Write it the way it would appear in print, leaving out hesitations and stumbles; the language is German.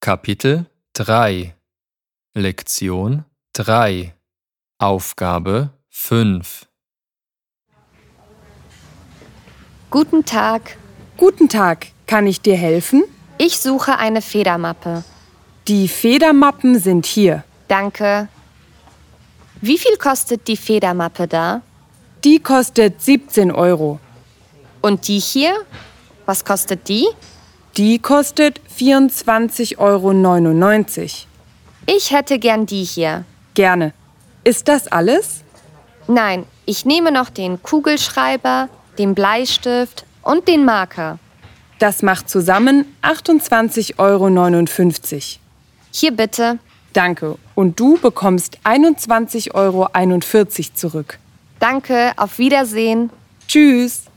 Kapitel 3 Lektion 3 Aufgabe 5 Guten Tag. Guten Tag, kann ich dir helfen? Ich suche eine Federmappe. Die Federmappen sind hier. Danke. Wie viel kostet die Federmappe da? Die kostet 17 €. Und die hier? Was kostet die? Die kostet 24,99 €. Ich hätte gern die hier. Gerne. Ist das alles? Nein, ich nehme noch den Kugelschreiber, den Bleistift und den Marker. Das macht zusammen 28,59 €. Hier bitte. Danke. Und du bekommst 21,41 € zurück. Danke, auf Wiedersehen. Tschüss.